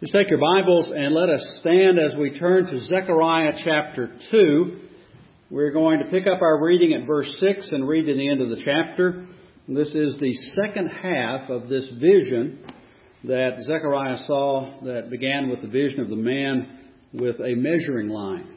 Just take your Bibles and let us stand as we turn to Zechariah chapter 2. We're going to pick up our reading at verse 6 and read to the end of the chapter. This is the second half of this vision that Zechariah saw that began with the vision of the man with a measuring line.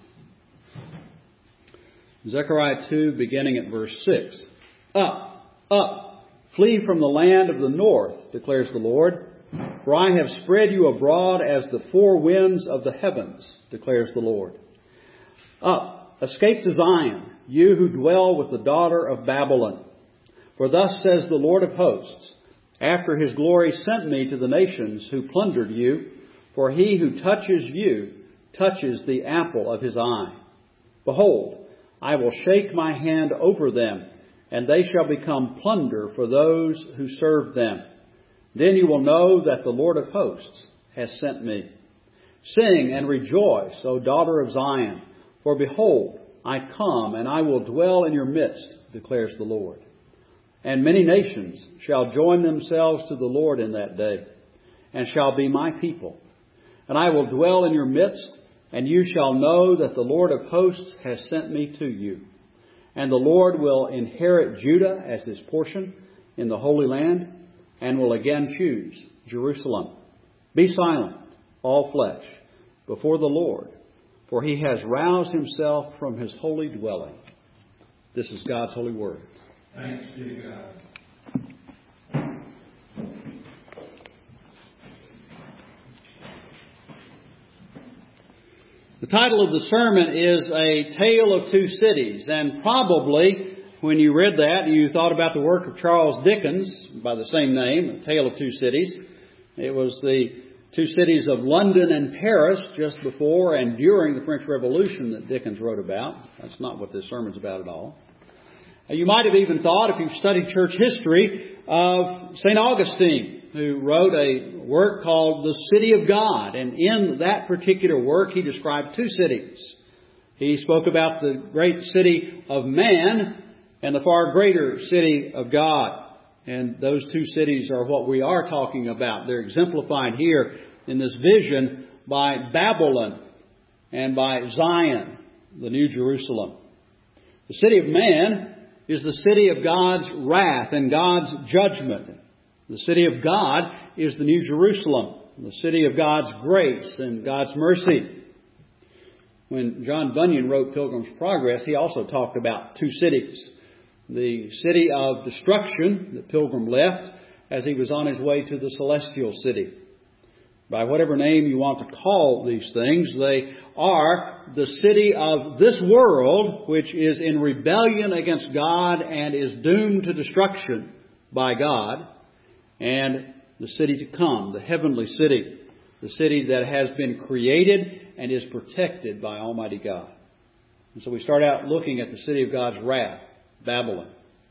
Zechariah 2, beginning at verse 6. Up, up, flee from the land of the north, declares the Lord. For I have spread you abroad as the four winds of the heavens, declares the Lord. Up, escape to Zion, you who dwell with the daughter of Babylon. For thus says the Lord of hosts, after his glory sent me to the nations who plundered you, for he who touches you touches the apple of his eye. Behold, I will shake my hand over them, and they shall become plunder for those who serve them. Then you will know that the Lord of hosts has sent me. Sing and rejoice, O daughter of Zion, for behold, I come, and I will dwell in your midst, declares the Lord. And many nations shall join themselves to the Lord in that day, and shall be my people. And I will dwell in your midst, and you shall know that the Lord of hosts has sent me to you. And the Lord will inherit Judah as his portion in the Holy Land, and will again choose Jerusalem. Be silent, all flesh, before the Lord, for he has roused himself from his holy dwelling. This is God's holy word. Thanks be to God. The title of the sermon is A Tale of Two Cities, and probably when you read that, you thought about the work of Charles Dickens by the same name, A Tale of Two Cities. It was the two cities of London and Paris just before and during the French Revolution that Dickens wrote about. That's not what this sermon's about at all. You might have even thought, if you've studied church history, of St. Augustine, who wrote a work called The City of God. And in that particular work, he described two cities. He spoke about the great city of man and the far greater city of God. And those two cities are what we are talking about. They're exemplified here in this vision by Babylon and by Zion, the New Jerusalem. The city of man is the city of God's wrath and God's judgment. The city of God is the New Jerusalem, the city of God's grace and God's mercy. When John Bunyan wrote Pilgrim's Progress, he also talked about two cities. The city of destruction that Pilgrim left as he was on his way to the celestial city. By whatever name you want to call these things, they are the city of this world, which is in rebellion against God and is doomed to destruction by God, and the city to come, the heavenly city, the city that has been created and is protected by Almighty God. And so we start out looking at the city of God's wrath, Babylon.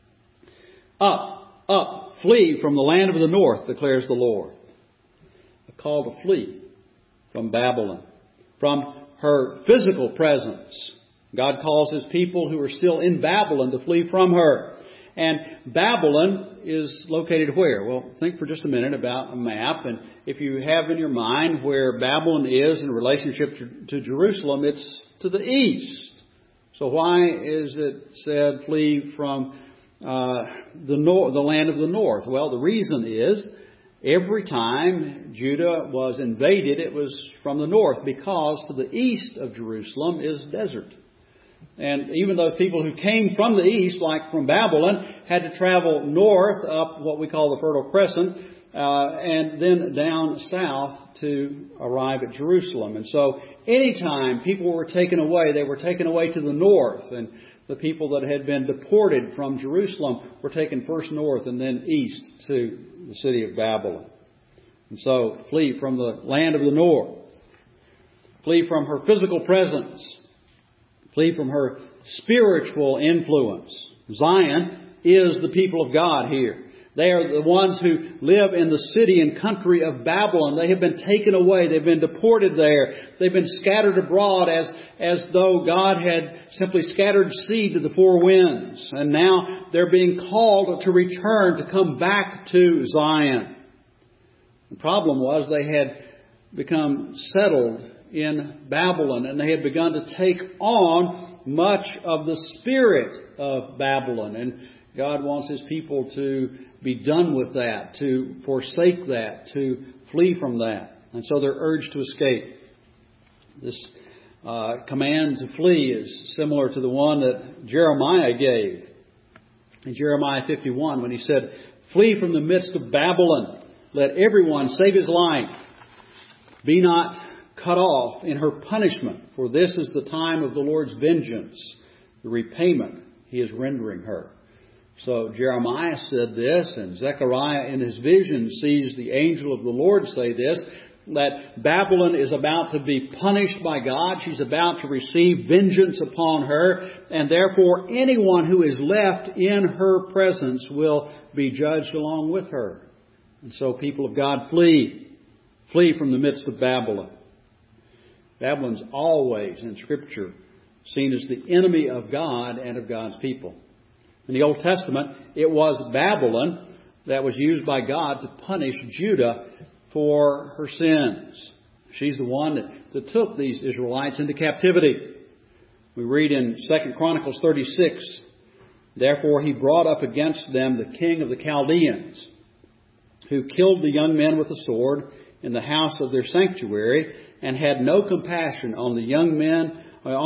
Up, up, flee from the land of the north, declares the Lord. A call to flee from Babylon, from her physical presence. God calls his people who are still in Babylon to flee from her. And Babylon is located where? Well, think for just a minute about a map. And if you have in your mind where Babylon is in relationship to Jerusalem, it's to the east. So why is it said flee from the land of the north? Well, the reason is every time Judah was invaded, it was from the north, because to the east of Jerusalem is desert. And even those people who came from the east, like from Babylon, had to travel north up what we call the Fertile Crescent, and then down south to arrive at Jerusalem. And so anytime people were taken away, they were taken away to the north. And the people that had been deported from Jerusalem were taken first north and then east to the city of Babylon. And so flee from the land of the north. Flee from her physical presence. Flee from her spiritual influence. Zion is the people of God here. They are the ones who live in the city and country of Babylon. They have been taken away. They've been deported there. They've been scattered abroad as though God had simply scattered seed to the four winds. And now they're being called to return, to come back to Zion. The problem was they had become settled in Babylon, and they had begun to take on much of the spirit of Babylon. And God wants His people to be done with that, to forsake that, to flee from that. And so they're urged to escape. This command to flee is similar to the one that Jeremiah gave in Jeremiah 51 when he said, "Flee from the midst of Babylon. Let everyone save his life. Be not cut off in her punishment, for this is the time of the Lord's vengeance, the repayment He is rendering her." So Jeremiah said this, and Zechariah in his vision sees the angel of the Lord say this, that Babylon is about to be punished by God. She's about to receive vengeance upon her, and therefore anyone who is left in her presence will be judged along with her. And so people of God, flee from the midst of Babylon. Babylon's always in Scripture seen as the enemy of God and of God's people. In the Old Testament, it was Babylon that was used by God to punish Judah for her sins. She's the one that took these Israelites into captivity. We read in 2 Chronicles 36, "Therefore He brought up against them the king of the Chaldeans, who killed the young men with the sword in the house of their sanctuary, and had no compassion on the young man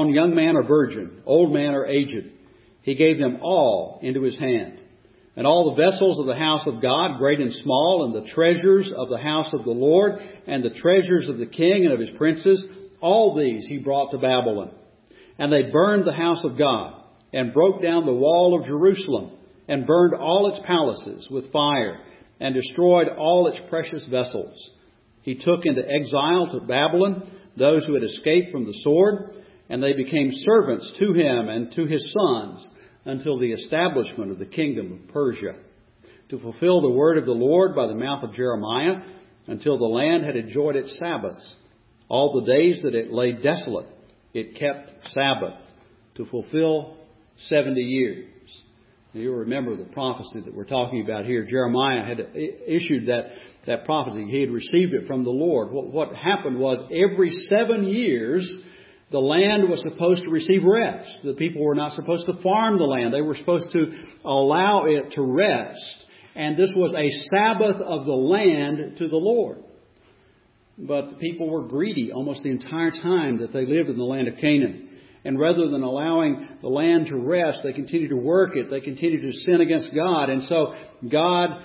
or virgin, old man or aged. He gave them all into his hand. And all the vessels of the house of God, great and small, and the treasures of the house of the Lord, and the treasures of the king and of his princes, all these He brought to Babylon. And they burned the house of God, and broke down the wall of Jerusalem, and burned all its palaces with fire, and destroyed all its precious vessels. He took into exile to Babylon those who had escaped from the sword, and they became servants to him and to his sons until the establishment of the kingdom of Persia, to fulfill the word of the Lord by the mouth of Jeremiah, until the land had enjoyed its Sabbaths. All the days that it lay desolate, it kept Sabbath, to fulfill 70 years. You'll remember the prophecy that we're talking about here. Jeremiah had issued that prophecy. He had received it from the Lord. What happened was every 7 years, the land was supposed to receive rest. The people were not supposed to farm the land. They were supposed to allow it to rest. And this was a Sabbath of the land to the Lord. But the people were greedy almost the entire time that they lived in the land of Canaan. And rather than allowing the land to rest, they continued to work it. They continued to sin against God. And so God,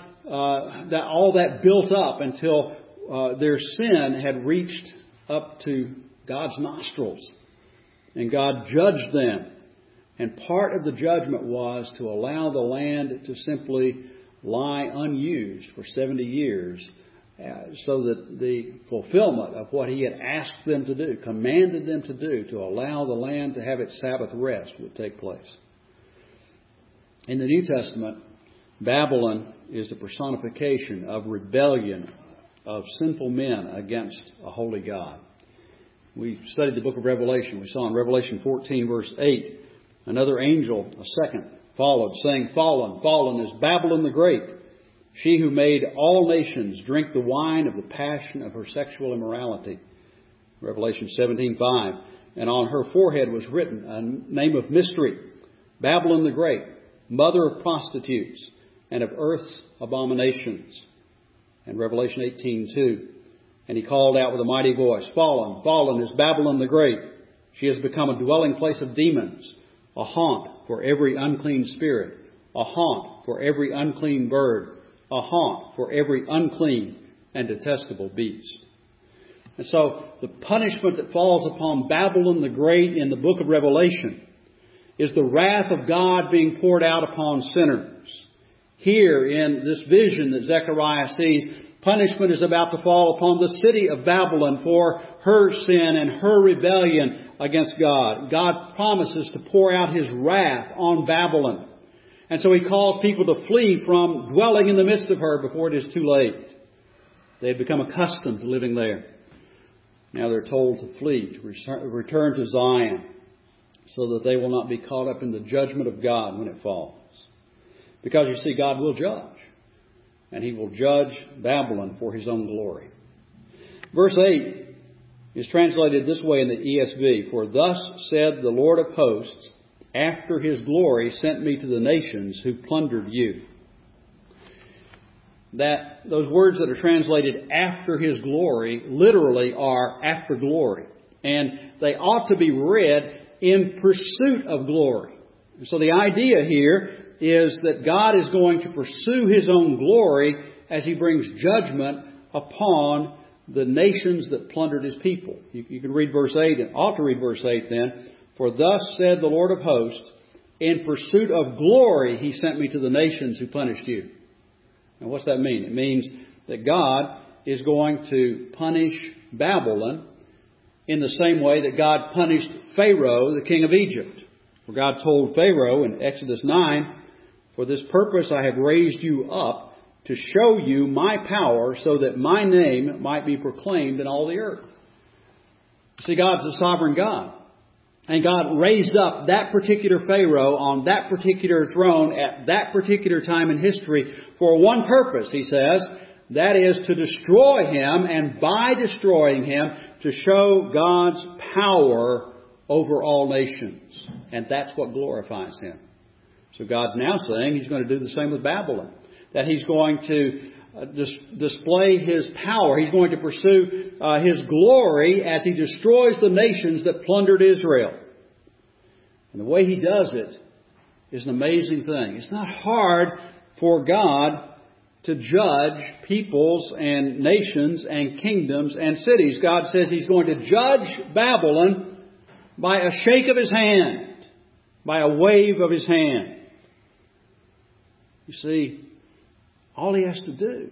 all that built up until their sin had reached up to God's nostrils. And God judged them. And part of the judgment was to allow the land to simply lie unused for 70 years, so that the fulfillment of what He had asked them to do, commanded them to do, to allow the land to have its Sabbath rest, would take place. In the New Testament, Babylon is the personification of rebellion of sinful men against a holy God. We studied the book of Revelation. We saw in Revelation 14, verse 8, another angel, a second, followed, saying, "Fallen, fallen is Babylon the Great, she who made all nations drink the wine of the passion of her sexual immorality." Revelation 17:5. And on her forehead was written a name of mystery, Babylon the Great, mother of prostitutes and of earth's abominations. And Revelation 18:2. And he called out with a mighty voice, "Fallen, fallen is Babylon the Great. She has become a dwelling place of demons, a haunt for every unclean spirit, a haunt for every unclean bird, a haunt for every unclean and detestable beast." And so the punishment that falls upon Babylon the Great in the book of Revelation is the wrath of God being poured out upon sinners. Here in this vision that Zechariah sees, punishment is about to fall upon the city of Babylon for her sin and her rebellion against God. God promises to pour out His wrath on Babylon. And so He calls people to flee from dwelling in the midst of her before it is too late. They had become accustomed to living there. Now they're told to flee, to return to Zion, so that they will not be caught up in the judgment of God when it falls. Because you see, God will judge. And He will judge Babylon for His own glory. Verse 8 is translated this way in the ESV. For thus said the Lord of hosts, after His glory sent me to the nations who plundered you. That those words that are translated after His glory literally are after glory. And they ought to be read in pursuit of glory. And so the idea here is that God is going to pursue His own glory as He brings judgment upon the nations that plundered His people. You can read verse 8, and ought to read verse 8 then. For thus said the Lord of hosts, in pursuit of glory He sent me to the nations who punished you. Now what's that mean? It means that God is going to punish Babylon in the same way that God punished Pharaoh, the king of Egypt. For God told Pharaoh in Exodus 9, for this purpose I have raised you up to show you my power so that my name might be proclaimed in all the earth. See, God's a sovereign God. And God raised up that particular Pharaoh on that particular throne at that particular time in history for one purpose, He says. That is to destroy him, and by destroying him, to show God's power over all nations. And that's what glorifies Him. So God's now saying He's going to do the same with Babylon. That He's going to display His power. He's going to pursue His glory as He destroys the nations that plundered Israel. And the way He does it is an amazing thing. It's not hard for God to judge peoples and nations and kingdoms and cities. God says He's going to judge Babylon by a shake of His hand, by a wave of His hand. You see, all He has to do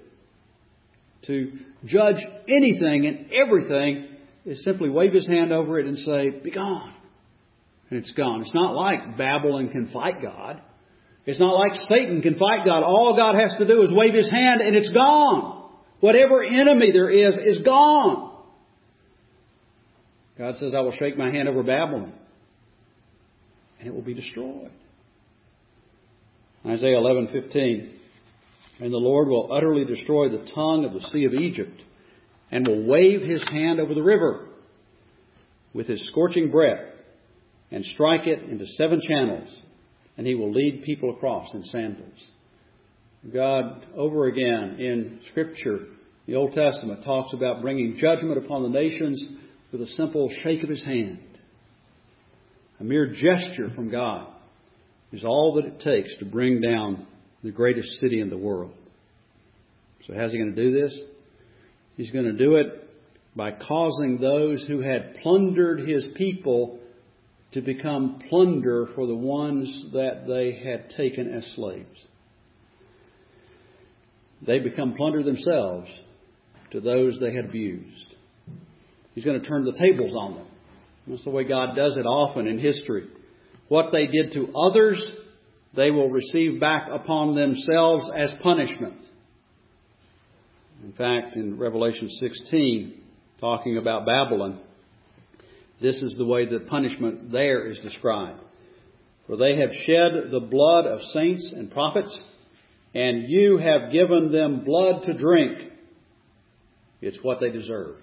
to judge anything and everything is simply wave His hand over it and say, be gone. And it's gone. It's not like Babylon can fight God. It's not like Satan can fight God. All God has to do is wave His hand and it's gone. Whatever enemy there is gone. God says, I will shake my hand over Babylon and it will be destroyed. Isaiah 11:15. And the Lord will utterly destroy the tongue of the sea of Egypt, and will wave His hand over the river with His scorching breath, and strike it into 7 channels, and He will lead people across in sandals. God, over again in Scripture, the Old Testament, talks about bringing judgment upon the nations with a simple shake of His hand. A mere gesture from God is all that it takes to bring down the greatest city in the world. So how's He going to do this? He's going to do it by causing those who had plundered His people to become plunder for the ones that they had taken as slaves. They become plunder themselves to those they had abused. He's going to turn the tables on them. That's the way God does it often in history. What they did to others, they will receive back upon themselves as punishment. In fact, in Revelation 16, talking about Babylon, this is the way the punishment there is described. For they have shed the blood of saints and prophets, and you have given them blood to drink. It's what they deserve.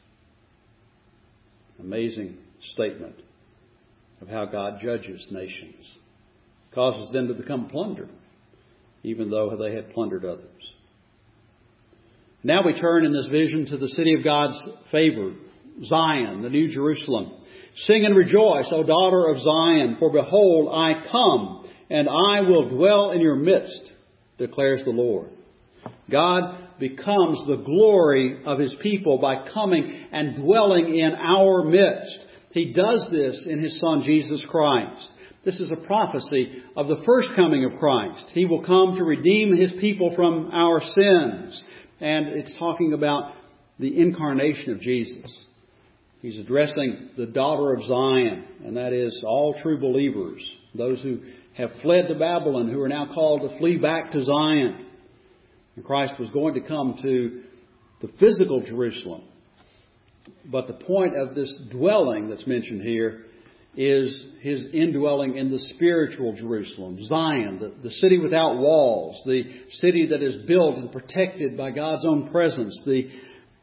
Amazing statement of how God judges nations. Causes them to become plunder, even though they had plundered others. Now we turn in this vision to the city of God's favor, Zion, the New Jerusalem. Sing and rejoice, O daughter of Zion, for behold, I come, and I will dwell in your midst, declares the Lord. God becomes the glory of His people by coming and dwelling in our midst. He does this in His Son, Jesus Christ. This is a prophecy of the first coming of Christ. He will come to redeem His people from our sins. And it's talking about the incarnation of Jesus. He's addressing the daughter of Zion, and that is all true believers, those who have fled to Babylon, who are now called to flee back to Zion. And Christ was going to come to the physical Jerusalem. But the point of this dwelling that's mentioned here is His indwelling in the spiritual Jerusalem, Zion, the city without walls, the city that is built and protected by God's own presence, the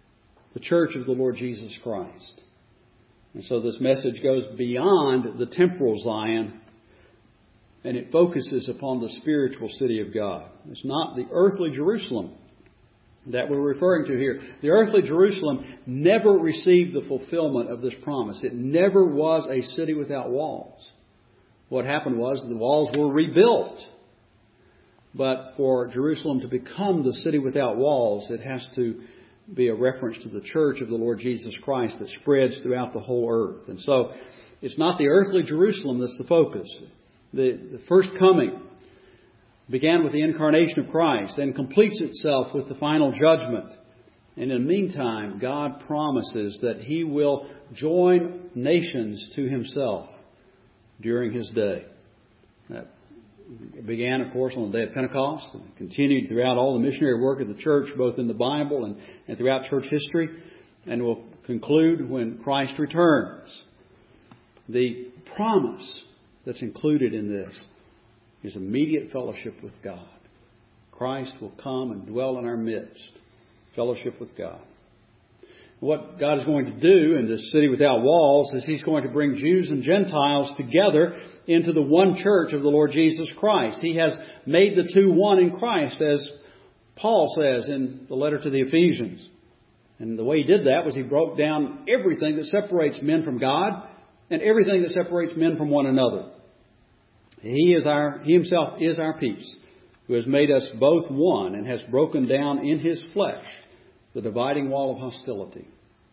the church of the Lord Jesus Christ. And so this message goes beyond the temporal Zion, and it focuses upon the spiritual city of God. It's not the earthly Jerusalem that we're referring to here. The earthly Jerusalem never received the fulfillment of this promise. It never was a city without walls. What happened was the walls were rebuilt. But for Jerusalem to become the city without walls, it has to be a reference to the church of the Lord Jesus Christ that spreads throughout the whole earth. And so it's not the earthly Jerusalem that's the focus. The first coming began with the incarnation of Christ and completes itself with the final judgment. And in the meantime, God promises that He will join nations to Himself during His day. That began, of course, on the day of Pentecost and continued throughout all the missionary work of the church, both in the Bible and throughout church history, and will conclude when Christ returns. The promise that's included in this is immediate fellowship with God. Christ will come and dwell in our midst. Fellowship with God. What God is going to do in this city without walls is He's going to bring Jews and Gentiles together into the one church of the Lord Jesus Christ. He has made the two one in Christ, as Paul says in the letter to the Ephesians. And the way He did that was He broke down everything that separates men from God and everything that separates men from one another. He Himself is our peace, who has made us both one and has broken down in His flesh the dividing wall of hostility.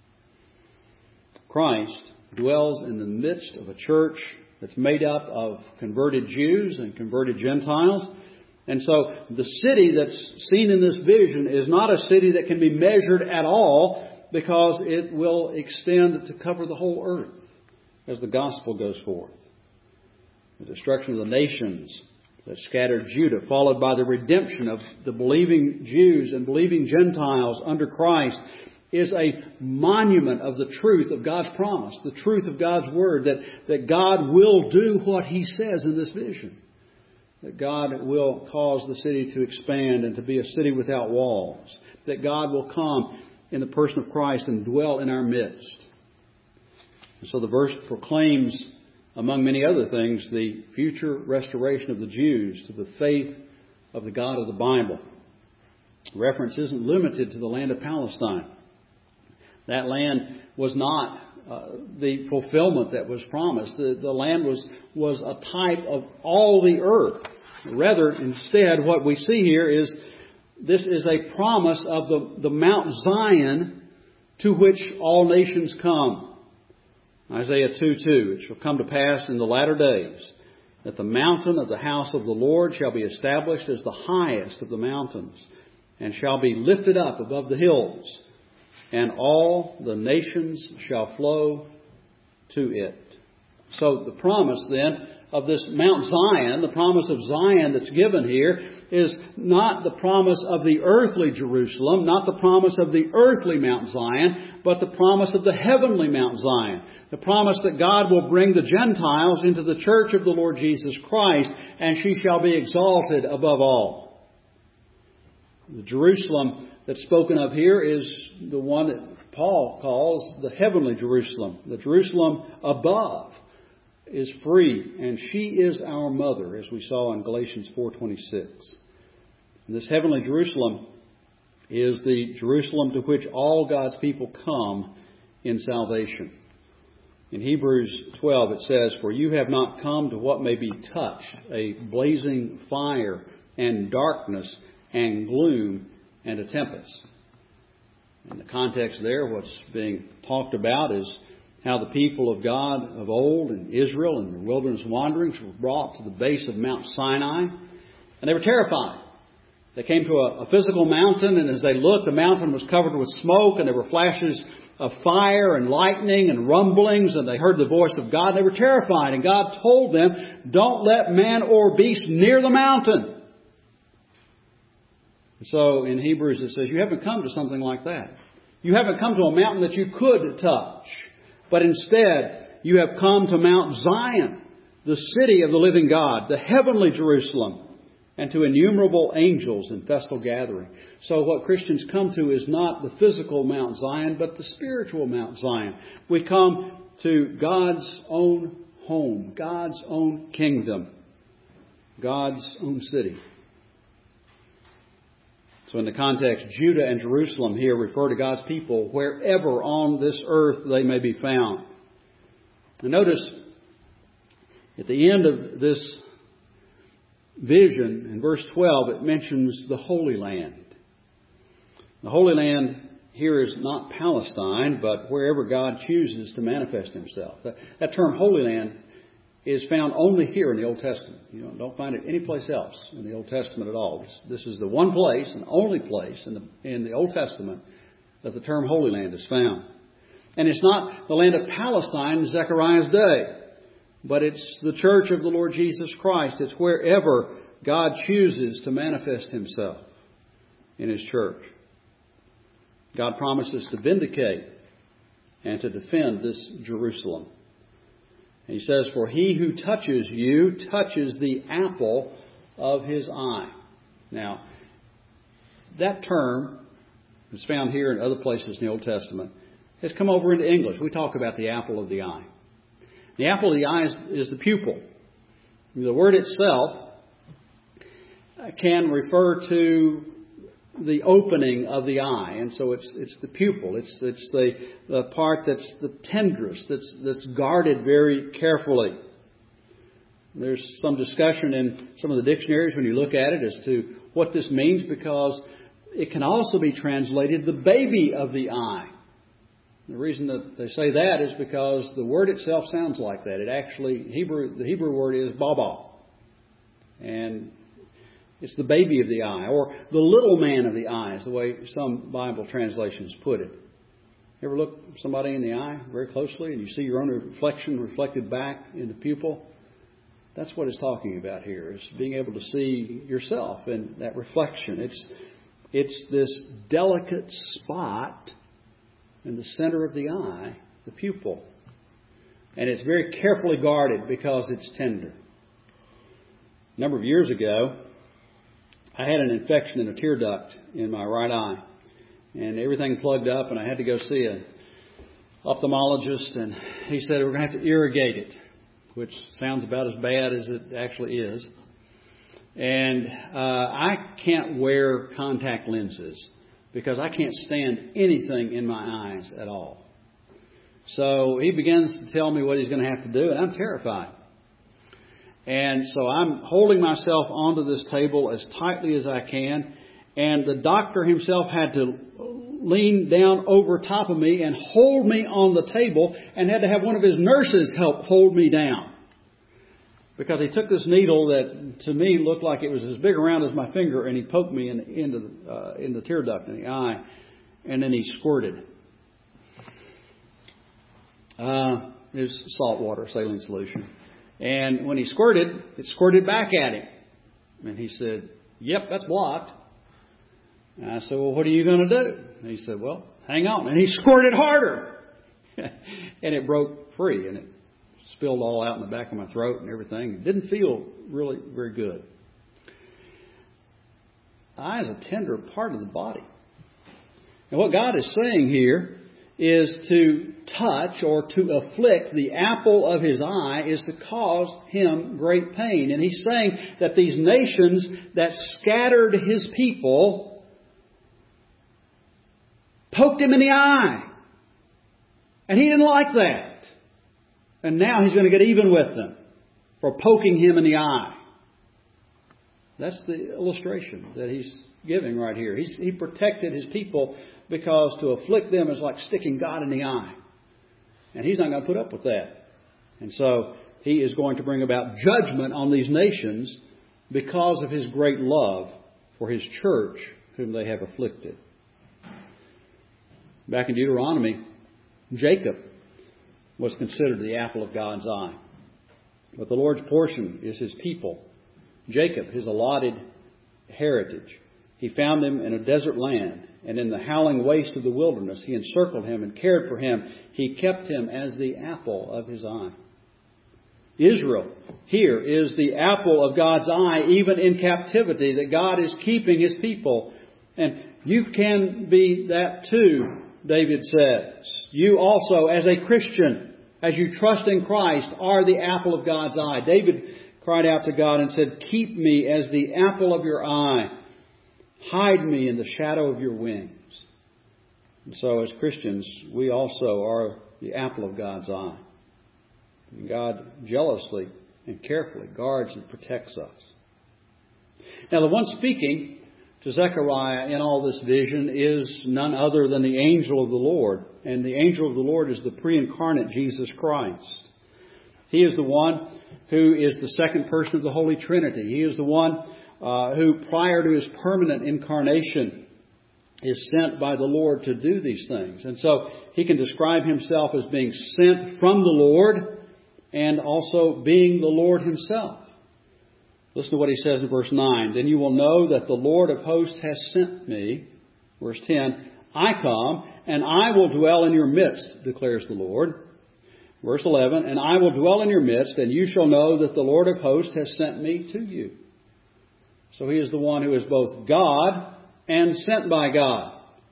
Christ dwells in the midst of a church that's made up of converted Jews and converted Gentiles. And so the city that's seen in this vision is not a city that can be measured at all, because it will extend to cover the whole earth as the gospel goes forth. The destruction of the nations that scattered Judah, followed by the redemption of the believing Jews and believing Gentiles under Christ, is a monument of the truth of God's promise, the truth of God's Word, that God will do what He says in this vision. That God will cause the city to expand and to be a city without walls. That God will come in the person of Christ and dwell in our midst. And so the verse proclaims, among many other things, the future restoration of the Jews to the faith of the God of the Bible. Reference isn't limited to the land of Palestine. That land was not the fulfillment that was promised. The land was a type of all the earth. Rather, instead, what we see here is this is a promise of the Mount Zion to which all nations come. Isaiah 2:2, it shall come to pass in the latter days that the mountain of the house of the Lord shall be established as the highest of the mountains, and shall be lifted up above the hills, and all the nations shall flow to it. So the promise then of this Mount Zion, the promise of Zion that's given here, is not the promise of the earthly Jerusalem, not the promise of the earthly Mount Zion, but the promise of the heavenly Mount Zion. The promise that God will bring the Gentiles into the church of the Lord Jesus Christ, and she shall be exalted above all. The Jerusalem that's spoken of here is the one that Paul calls the heavenly Jerusalem. The Jerusalem above is free, and she is our mother, as we saw in Galatians 4:26. And this heavenly Jerusalem is the Jerusalem to which all God's people come in salvation. In Hebrews 12 it says, "For you have not come to what may be touched, a blazing fire and darkness and gloom and a tempest." In the context there, what's being talked about is how the people of God of old in Israel and their wilderness wanderings were brought to the base of Mount Sinai, and they were terrified. They came to a physical mountain, and as they looked, the mountain was covered with smoke, and there were flashes of fire and lightning and rumblings, and they heard the voice of God, and they were terrified. And God told them, "Don't let man or beast near the mountain." So in Hebrews it says, you haven't come to something like that. You haven't come to a mountain that you could touch. But instead, you have come to Mount Zion, the city of the living God, the heavenly Jerusalem. and to innumerable angels in festal gathering. So what Christians come to is not the physical Mount Zion, but the spiritual Mount Zion. We come to God's own home, God's own kingdom, God's own city. So in the context, Judah and Jerusalem here refer to God's people wherever on this earth they may be found. And notice at the end of this vision, in verse 12, it mentions the Holy Land. The Holy Land here is not Palestine, but wherever God chooses to manifest Himself. That term Holy Land is found only here in the Old Testament. You don't find it anyplace else in the Old Testament at all. This is the one place and only place in the Old Testament that the term Holy Land is found. And it's not the land of Palestine in Zechariah's day, but it's the church of the Lord Jesus Christ. It's wherever God chooses to manifest Himself in His church. God promises to vindicate and to defend this Jerusalem. And He says, "For he who touches you touches the apple of His eye." Now, that term is found here and other places in the Old Testament. Has come over into English. We talk about the apple of the eye. The apple of the eye is the pupil. The word itself can refer to the opening of the eye, and so it's the pupil. It's the part that's the tenderest, that's guarded very carefully. There's some discussion in some of the dictionaries when you look at it as to what this means, because it can also be translated the baby of the eye. The reason that they say that is because the word itself sounds like that. It actually, the Hebrew word is baba. And it's the baby of the eye, or the little man of the eye, is the way some Bible translations put it. You ever look somebody in the eye very closely and you see your own reflection reflected back in the pupil? That's what it's talking about here, is being able to see yourself in that reflection. It's this delicate spot in the center of the eye, the pupil. And it's very carefully guarded because it's tender. A number of years ago, I had an infection in a tear duct in my right eye. And everything plugged up, and I had to go see an ophthalmologist. And he said, "We're going to have to irrigate it," which sounds about as bad as it actually is. And I can't wear contact lenses because I can't stand anything in my eyes at all. So he begins to tell me what he's going to have to do, and I'm terrified. And so I'm holding myself onto this table as tightly as I can, and the doctor himself had to lean down over top of me and hold me on the table, and had to have one of his nurses help hold me down. Because he took this needle that to me looked like it was as big around as my finger, and he poked me in the tear duct in the eye, and then he squirted. It was salt water, saline solution. And when he squirted, it squirted back at him. And he said, "Yep, that's blocked." And I said, "Well, what are you going to do?" And he said, "Well, hang on." And he squirted harder. And it broke free, and it spilled all out in the back of my throat and everything. It didn't feel really very good. The eye is a tender part of the body. And what God is saying here is to touch or to afflict the apple of His eye is to cause Him great pain. And He's saying that these nations that scattered His people poked Him in the eye. And He didn't like that. And now He's going to get even with them for poking Him in the eye. That's the illustration that He's giving right here. He protected His people because to afflict them is like sticking God in the eye. And He's not going to put up with that. And so He is going to bring about judgment on these nations because of His great love for His church whom they have afflicted. Back in Deuteronomy, Jacob was considered the apple of God's eye. But the Lord's portion is His people. Jacob, His allotted heritage. He found him in a desert land, and in the howling waste of the wilderness, He encircled him and cared for him. He kept him as the apple of His eye. Israel here is the apple of God's eye, even in captivity, that God is keeping His people. And you can be that too, David says. You also, as a Christian, as you trust in Christ, are the apple of God's eye. David cried out to God and said, "Keep me as the apple of your eye. Hide me in the shadow of your wings." And so as Christians, we also are the apple of God's eye. And God jealously and carefully guards and protects us. Now, the one speaking to Zechariah in all this vision is none other than the angel of the Lord. And the angel of the Lord is the pre-incarnate Jesus Christ. He is the one who is the second person of the Holy Trinity. He is the one who, prior to His permanent incarnation, is sent by the Lord to do these things. And so He can describe Himself as being sent from the Lord and also being the Lord Himself. Listen to what He says in verse 9. "Then you will know that the Lord of hosts has sent me." Verse 10. "I come, and I will dwell in your midst, declares the Lord." Verse 11. "And I will dwell in your midst, and you shall know that the Lord of hosts has sent me to you." So He is the one who is both God and sent by God.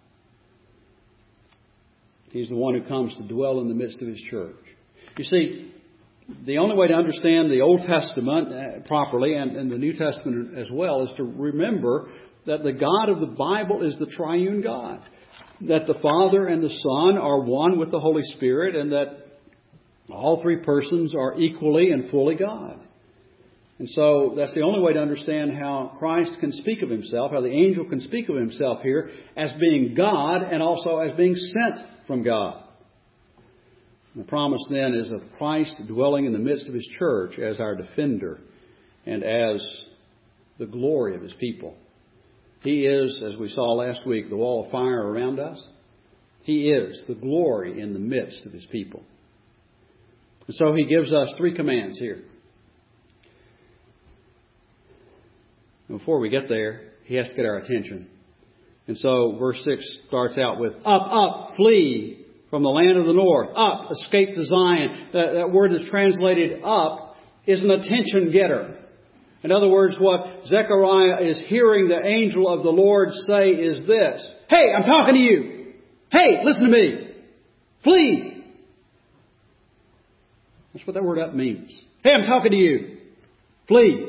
He's the one who comes to dwell in the midst of His church. You see, the only way to understand the Old Testament properly and the New Testament as well is to remember that the God of the Bible is the triune God. That the Father and the Son are one with the Holy Spirit, and that all three persons are equally and fully God. And so that's the only way to understand how Christ can speak of Himself, how the angel can speak of Himself here as being God and also as being sent from God. The promise then is of Christ dwelling in the midst of His church as our defender and as the glory of His people. He is, as we saw last week, the wall of fire around us. He is the glory in the midst of His people. And so He gives us three commands here. Before we get there, He has to get our attention. And so verse 6 starts out with, "Up, up, flee from the land of the north. Up, escape to Zion." That word that's translated up is an attention getter. In other words, what Zechariah is hearing the angel of the Lord say is this: "Hey, I'm talking to you. Hey, listen to me. Flee." That's what that word up means. Hey, I'm talking to you. Flee.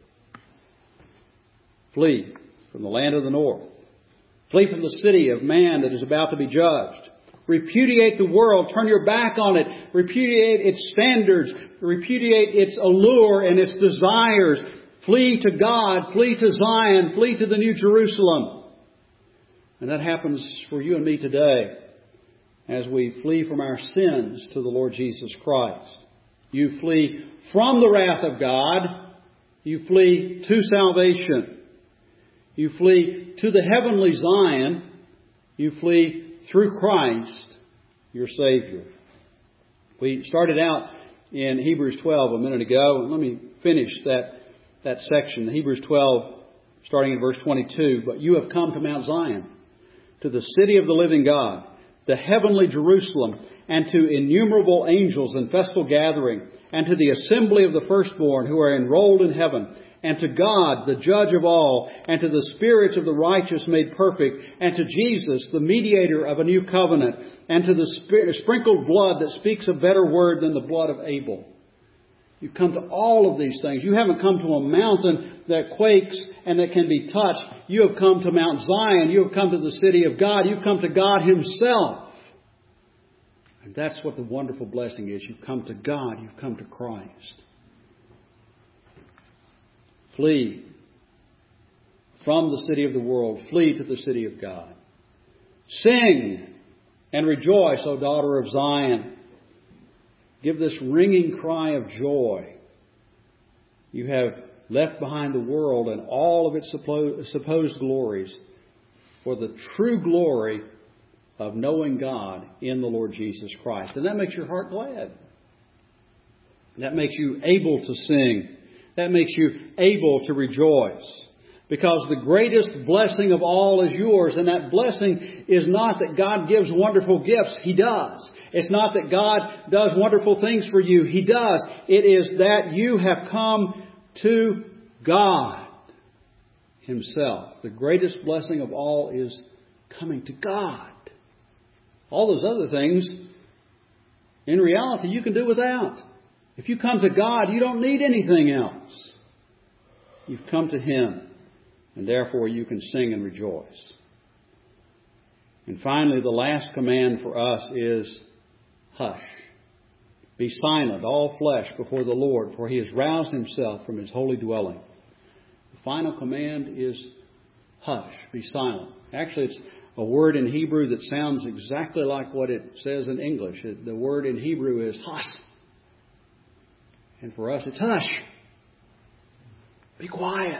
Flee from the land of the north. Flee from the city of man that is about to be judged. Repudiate the world. Turn your back on it. Repudiate its standards. Repudiate its allure and its desires. Flee to God. Flee to Zion. Flee to the New Jerusalem. And that happens for you and me today as we flee from our sins to the Lord Jesus Christ. You flee from the wrath of God. You flee to salvation. You flee to the heavenly Zion. You flee through Christ, your Savior. We started out in Hebrews 12 a minute ago. And let me finish that section. Hebrews 12, starting in verse 22. "But you have come to Mount Zion, to the city of the living God, the heavenly Jerusalem, and to innumerable angels in festal gathering, and to the assembly of the firstborn who are enrolled in heaven, and to God, the judge of all, and to the spirits of the righteous made perfect, and to Jesus, the mediator of a new covenant, and to the sprinkled blood that speaks a better word than the blood of Abel." You've come to all of these things. You haven't come to a mountain that quakes and that can be touched. You have come to Mount Zion. You have come to the city of God. You've come to God Himself. And that's what the wonderful blessing is. You've come to God. You've come to Christ. Flee from the city of the world. Flee to the city of God. Sing and rejoice, O daughter of Zion. Give this ringing cry of joy. You have left behind the world and all of its supposed glories for the true glory of knowing God in the Lord Jesus Christ. And that makes your heart glad. That makes you able to sing. That makes you able to rejoice. Because the greatest blessing of all is yours. And that blessing is not that God gives wonderful gifts. He does. It's not that God does wonderful things for you. He does. It is that you have come to God Himself. The greatest blessing of all is coming to God. All those other things, in reality, you can do without. If you come to God, you don't need anything else. You've come to Him. And therefore you can sing and rejoice. And finally, the last command for us is hush. Be silent, all flesh, before the Lord, for He has roused Himself from His holy dwelling. The final command is hush, be silent. Actually, it's a word in Hebrew that sounds exactly like what it says in English. The word in Hebrew is has. And for us, it's hush. Be quiet.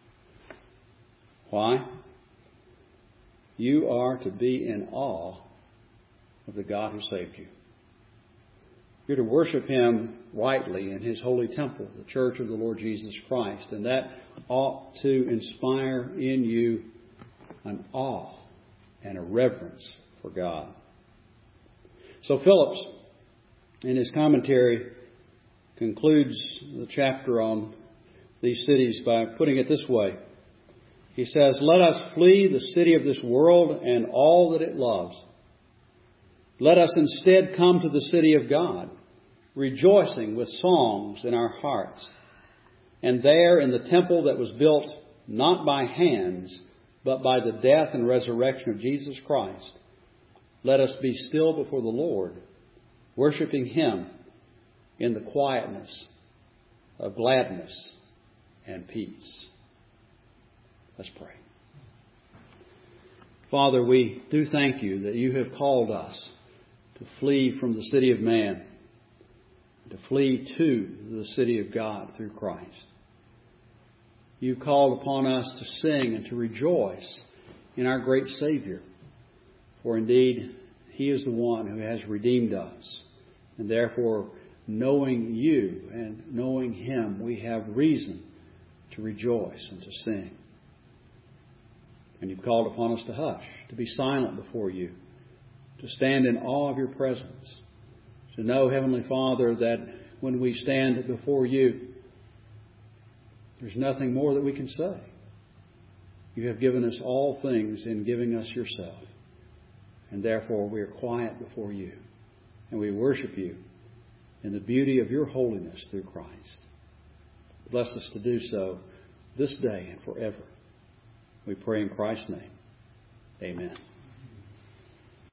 Why? You are to be in awe of the God who saved you. You're to worship Him rightly in His holy temple, the church of the Lord Jesus Christ. And that ought to inspire in you an awe and a reverence for God. So Phillips, in his commentary, concludes the chapter on these cities by putting it this way. He says, let us flee the city of this world and all that it loves. Let us instead come to the city of God, rejoicing with songs in our hearts. And there in the temple that was built not by hands, but by the death and resurrection of Jesus Christ, let us be still before the Lord, worshiping Him in the quietness of gladness and peace. Let's pray. Father, we do thank You that You have called us to flee from the city of man, to flee to the city of God through Christ. You called upon us to sing and to rejoice in our great Savior. For indeed, He is the one who has redeemed us. And therefore, knowing You and knowing Him, we have reason to rejoice and to sing. And You've called upon us to hush, to be silent before You, to stand in awe of Your presence, to know, Heavenly Father, that when we stand before You, there's nothing more that we can say. You have given us all things in giving us Yourself. And therefore we are quiet before You. And we worship You in the beauty of Your holiness through Christ. Bless us to do so this day and forever. We pray in Christ's name. Amen.